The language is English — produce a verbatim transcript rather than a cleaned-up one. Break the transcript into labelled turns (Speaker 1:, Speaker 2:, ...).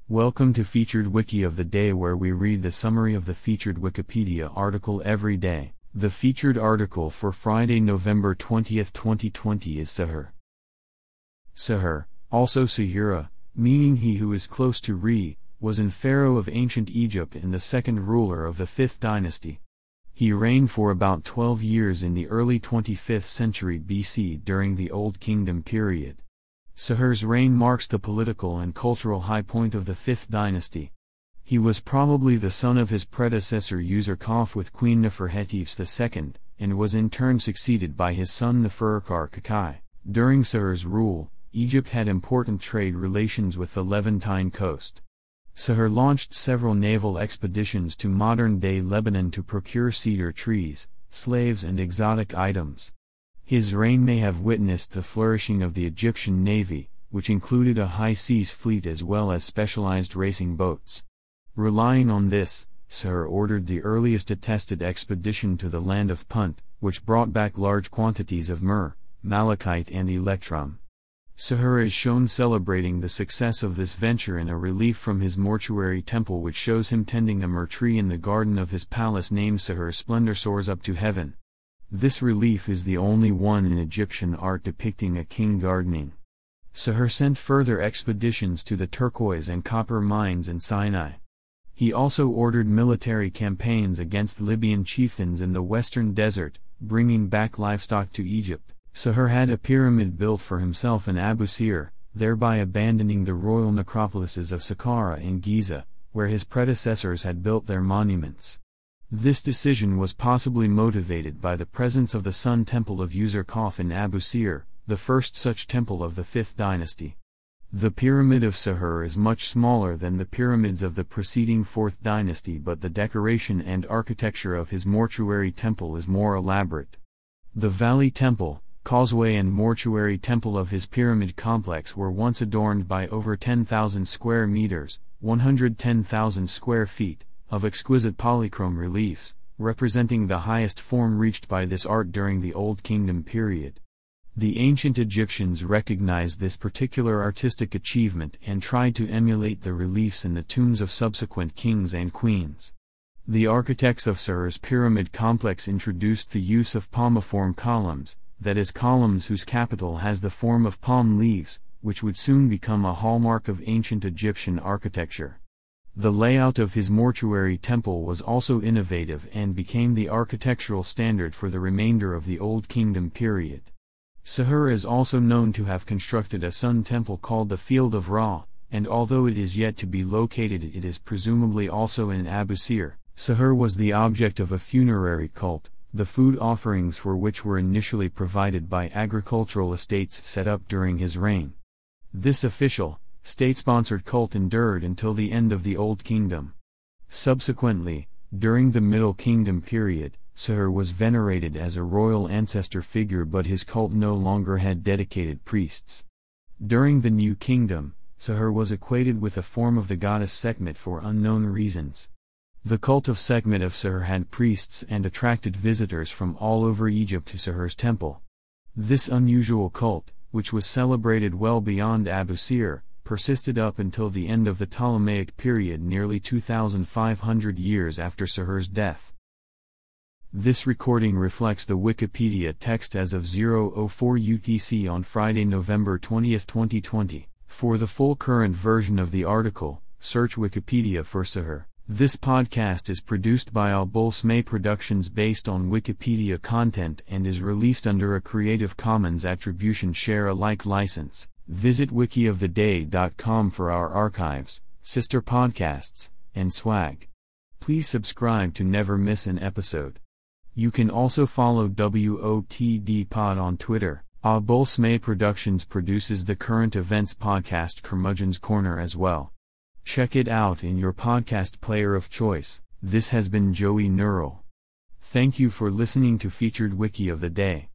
Speaker 1: Welcome to Featured Wiki of the Day, where we read the summary of the featured Wikipedia article every day. The featured article for Friday, November twentieth, twenty twenty is Sahur. Sahur, also Sahura, meaning he who is close to Re, was an pharaoh of ancient Egypt and the second ruler of the fifth dynasty. He reigned for about twelve years in the early twenty-fifth century B C during the Old Kingdom period. Sahur's reign marks the political and cultural high point of the fifth dynasty. He was probably the son of his predecessor Userkaf with Queen Neferhetibs the second, and was in turn succeeded by his son Neferkar Kakai. During Sahur's rule, Egypt had important trade relations with the Levantine coast. Sahur launched several naval expeditions to modern-day Lebanon to procure cedar trees, slaves and exotic items. His reign may have witnessed the flourishing of the Egyptian navy, which included a high seas fleet as well as specialized racing boats. Relying on this, Sahur ordered the earliest attested expedition to the land of Punt, which brought back large quantities of myrrh, malachite and electrum. Sahur is shown celebrating the success of this venture in a relief from his mortuary temple, which shows him tending a myrrh tree in the garden of his palace named Sahur's Splendor Soars Up to Heaven. This relief is the only one in Egyptian art depicting a king gardening. Sahur sent further expeditions to the turquoise and copper mines in Sinai. He also ordered military campaigns against Libyan chieftains in the western desert, bringing back livestock to Egypt. Sahur had a pyramid built for himself in Abu Sir, thereby abandoning the royal necropolises of Saqqara and Giza, where his predecessors had built their monuments. This decision was possibly motivated by the presence of the Sun Temple of Userkaf in Abu Sir, the first such temple of the fifth dynasty. The Pyramid of Sahur is much smaller than the pyramids of the preceding fourth dynasty, but the decoration and architecture of his mortuary temple is more elaborate. The Valley Temple, Causeway and Mortuary Temple of his pyramid complex were once adorned by over ten thousand square meters, one hundred ten thousand square feet, of exquisite polychrome reliefs, representing the highest form reached by this art during the Old Kingdom period. The ancient Egyptians recognized this particular artistic achievement and tried to emulate the reliefs in the tombs of subsequent kings and queens. The architects of Sahur's pyramid complex introduced the use of palmiform columns, that is, columns whose capital has the form of palm leaves, which would soon become a hallmark of ancient Egyptian architecture. The layout of his mortuary temple was also innovative and became the architectural standard for the remainder of the Old Kingdom period. Sahur is also known to have constructed a sun temple called the Field of Ra, and although it is yet to be located, it is presumably also in Abu Sir. Sahur was the object of a funerary cult, the food offerings for which were initially provided by agricultural estates set up during his reign. This official, state-sponsored cult endured until the end of the Old Kingdom. Subsequently, during the Middle Kingdom period, Sahur was venerated as a royal ancestor figure, but his cult no longer had dedicated priests. During the New Kingdom, Sahur was equated with a form of the goddess Sekhmet for unknown reasons. The cult of Sekhmet of Sahur had priests and attracted visitors from all over Egypt to Sahur's temple. This unusual cult, which was celebrated well beyond Abu Sir, persisted up until the end of the Ptolemaic period, nearly two thousand five hundred years after Sahur's death. This recording reflects the Wikipedia text as of zero oh four U T C on Friday, November twentieth, twenty twenty. For the full current version of the article, search Wikipedia for Sahur. This podcast is produced by Abul Smay Productions based on Wikipedia content and is released under a Creative Commons Attribution Share Alike license. Visit wiki of the day dot com for our archives, sister podcasts, and swag. Please subscribe to never miss an episode. You can also follow W O T D Pod on Twitter. Abul Smay Productions produces the current events podcast Curmudgeon's Corner as well. Check it out in your podcast player of choice. This has been Joey Neural. Thank you for listening to Featured Wiki of the Day.